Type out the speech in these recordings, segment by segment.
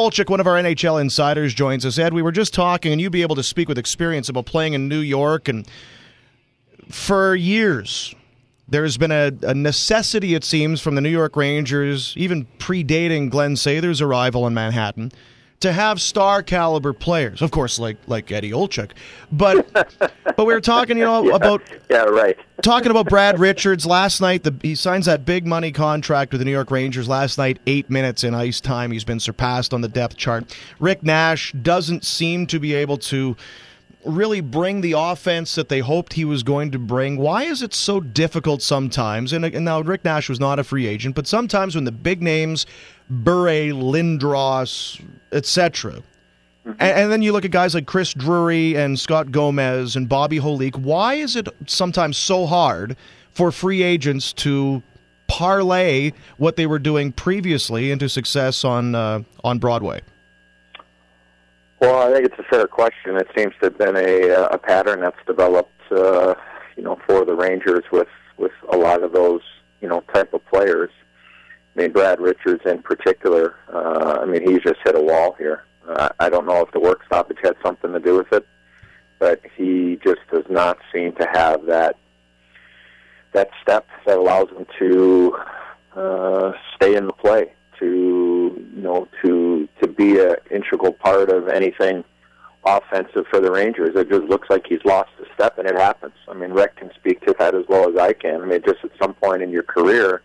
Olczyk, one of our NHL insiders, joins us. Ed, we were just talking, and you'd be able to speak with experience about playing in New York. And for years, there's been a necessity, it seems, from the New York Rangers, even predating Glenn Sather's arrival in Manhattan, to have star-caliber players. Of course, like Eddie Olczyk. But we were talking, about talking about Brad Richards last night. He signs that big money contract with the New York Rangers last night. 8 minutes in ice time. He's been surpassed on the depth chart. Rick Nash doesn't seem to be able to really bring the offense that they hoped he was going to bring. Why is it so difficult sometimes? And now Rick Nash was not a free agent, but sometimes when the big names, Bure, Lindros, etc., and then you look at guys like Chris Drury and Scott Gomez and Bobby Holik, why is it sometimes so hard for free agents to parlay what they were doing previously into success on Broadway? Well, I think it's a fair question. It seems to have been a pattern that's developed, for the Rangers with a lot of those, type of players. I mean, Brad Richards in particular, he's just hit a wall here. I don't know if the work stoppage had something to do with it, but he just does not seem to have that step that allows him to stay in the play, to be an integral part of anything offensive for the Rangers. It just looks like he's lost a step, and it happens. I mean, Rick can speak to that as well as I can. I mean, just at some point in your career,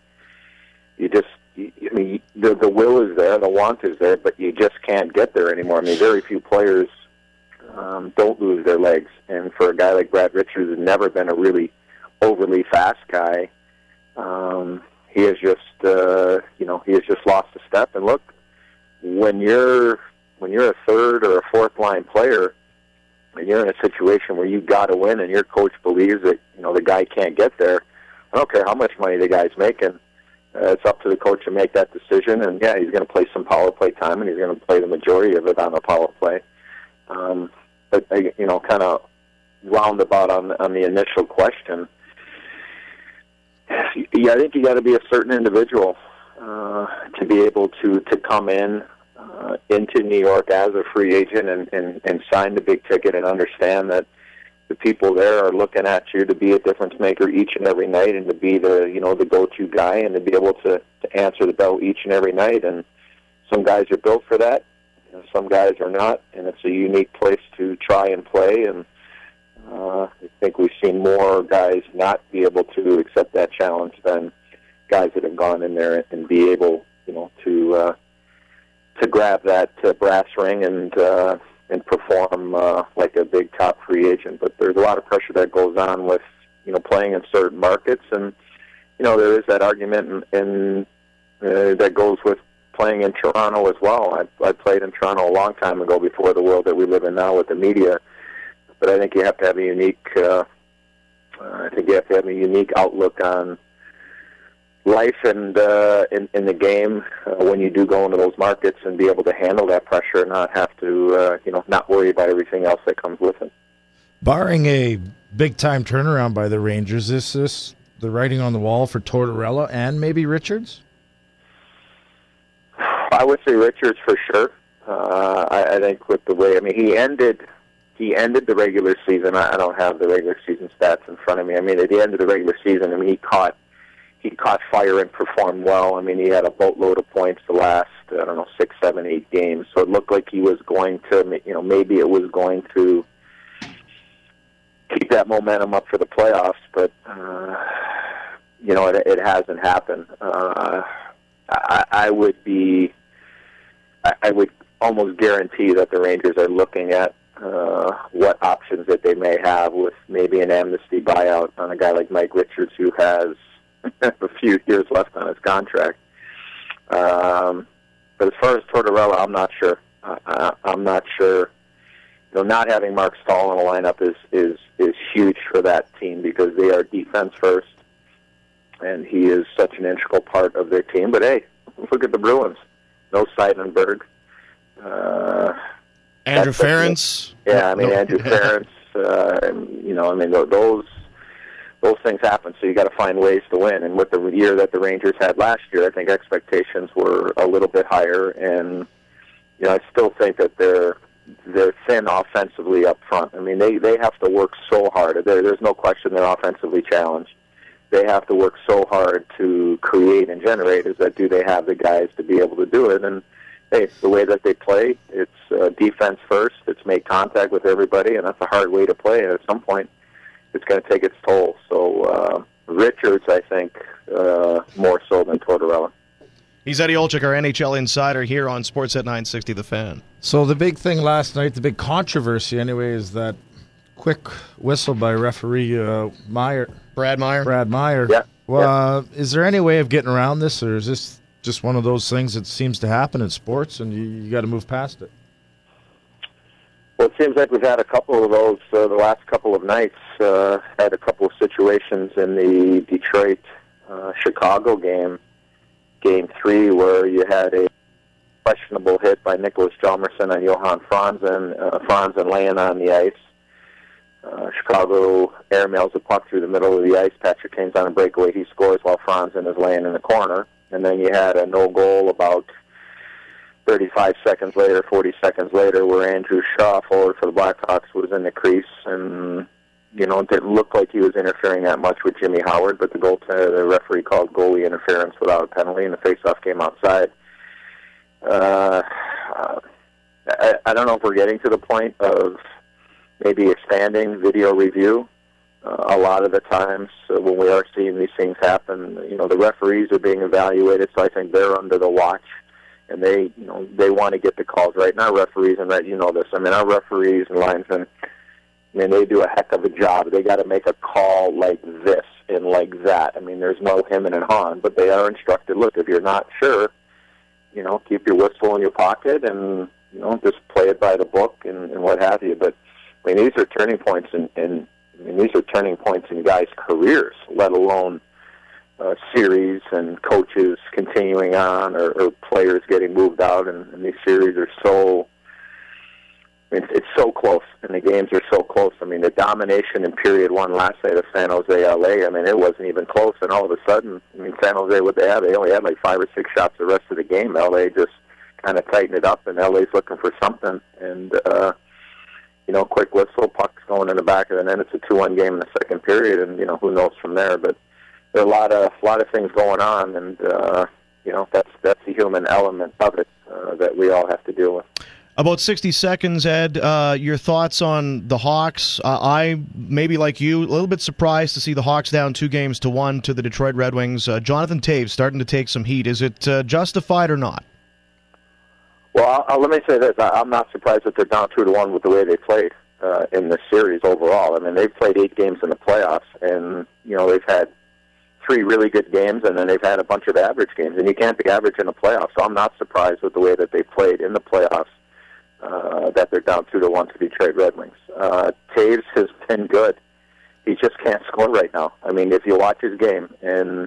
the will is there, the want is there, but you just can't get there anymore. I mean, very few players don't lose their legs, and for a guy like Brad Richards, who's never been a really overly fast guy, he has just lost a step. And look, when you're a third or a fourth line player, and you're in a situation where you've got to win, and your coach believes that the guy can't get there, I don't care how much money the guy's making. It's up to the coach to make that decision, and he's going to play some power play time, and he's going to play the majority of it on the power play. But kind of roundabout on the initial question. I think you got to be a certain individual to be able to come in into New York as a free agent and sign the big ticket and understand that the people there are looking at you to be a difference maker each and every night, and to be the go-to guy, and to be able to answer the bell each and every night. And some guys are built for that, and some guys are not, and it's a unique place to try and play. And I think we've seen more guys not be able to accept that challenge than guys that have gone in there and be able, to grab that brass ring and perform like a big top free agent. But there's a lot of pressure that goes on with playing in certain markets, and there is that argument in that goes with playing in Toronto as well. I played in Toronto a long time ago, before the world that we live in now with the media. But I think you have to have a unique. I think you have to have a unique outlook on life and in the game when you do go into those markets, and be able to handle that pressure and not have to not worry about everything else that comes with it. Barring a big-time turnaround by the Rangers, is this the writing on the wall for Tortorella and maybe Richards? I would say Richards for sure. I think with the way, he ended the regular season. I don't have the regular season stats in front of me. At the end of the regular season, he caught fire and performed well. He had a boatload of points the last, 6, 7, 8 games. So it looked like he was going to, maybe it was going to keep that momentum up for the playoffs. But, it hasn't happened. I would almost guarantee that the Rangers are looking at what options that they may have with maybe an amnesty buyout on a guy like Mike Richards, who has a few years left on his contract. But as far as Tortorella, I'm not sure. I'm not sure. Not having Mark Stahl in the lineup is huge for that team, because they are defense first, and he is such an integral part of their team. But hey, look at the Bruins. No Seidenberg. Andrew Ference. Yeah, Andrew Ference. Those things happen, so you got to find ways to win. And with the year that the Rangers had last year, I think expectations were a little bit higher, and I still think that they're thin offensively up front. I mean, they have to work so hard. There's no question they're offensively challenged. They have to work so hard to create and generate. Is that do they have the guys to be able to do it? And hey, the way that they play, it's defense first. It's make contact with everybody, and that's a hard way to play. And at some point, it's going to take its toll. So Richards, I think, more so than Tortorella. He's Eddie Olczyk, our NHL insider here on Sportsnet 960 The Fan. So the big thing last night, the big controversy anyway, is that quick whistle by referee Brad Meyer. Brad Meyer. Yeah. Well, is there any way of getting around this, or is this just one of those things that seems to happen in sports and you got to move past it? Well, it seems like we've had a couple of those the last couple of nights. Had a couple of situations in the Detroit-Chicago game, Game 3, where you had a questionable hit by Nicholas Hjalmarsson on Johan Franzen laying on the ice. Chicago airmails the puck through the middle of the ice. Patrick Kane's on a breakaway. He scores while Franzen is laying in the corner. And then you had a no-goal about 35 seconds later, 40 seconds later, where Andrew Shaw, forward for the Blackhawks, was in the crease and, it didn't look like he was interfering that much with Jimmy Howard, but the referee called goalie interference without a penalty, and the faceoff came outside. I don't know if we're getting to the point of maybe expanding video review. A lot of the times when we are seeing these things happen, the referees are being evaluated, so I think they're under the watch, and they want to get the calls right. And our referees, and that this, our referees and linesmen, they do a heck of a job. They got to make a call like this and like that. There's no him and hawing, but they are instructed. Look, if you're not sure, keep your whistle in your pocket and just play it by the book and what have you. But these are turning points in these are turning points in guys' careers, let alone series and coaches continuing on or players getting moved out. And these series are so. It's so close, and the games are so close. The domination in period 1 last night of San Jose, LA, it wasn't even close, and all of a sudden, San Jose, what they had, they only had like 5 or 6 shots the rest of the game. LA just kind of tightened it up, and LA's looking for something, and, quick whistle, puck's going in the back of the net. It's a 2-1 game in the second period, and, who knows from there, but there are a lot of things going on, and, that's the human element of it that we all have to deal with. About 60 seconds, Ed, your thoughts on the Hawks. I, maybe like you, a little bit surprised to see the Hawks down 2-1 to the Detroit Red Wings. Jonathan Toews starting to take some heat. Is it justified or not? Well, let me say this. I'm not surprised that they're down 2-1 with the way they played in this series overall. They've played 8 games in the playoffs, and, they've had 3 really good games, and then they've had a bunch of average games, and you can't be average in the playoffs. So I'm not surprised with the way that they played in the playoffs. That they're down 2-1 to Detroit Red Wings. Toews has been good. He just can't score right now. If you watch his game, and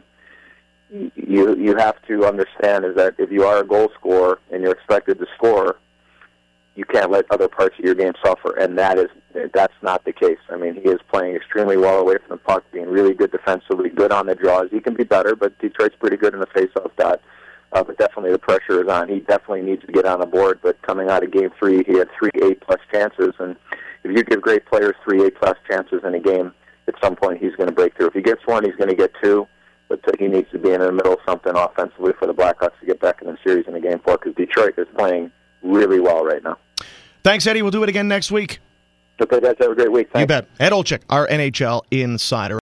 you have to understand is that if you are a goal scorer and you're expected to score, you can't let other parts of your game suffer, and that's not the case. He is playing extremely well away from the puck, being really good defensively, good on the draws. He can be better, but Detroit's pretty good in the faceoff dot. But definitely the pressure is on. He definitely needs to get on the board. But coming out of Game 3, he had 3 A-plus chances. And if you give great players 3 A-plus chances in a game, at some point he's going to break through. If he gets 1, he's going to get 2. But he needs to be in the middle of something offensively for the Blackhawks to get back in the series in the Game 4, because Detroit is playing really well right now. Thanks, Eddie. We'll do it again next week. Okay, guys. Have a great week. Thanks. You bet. Ed Olczyk, our NHL insider.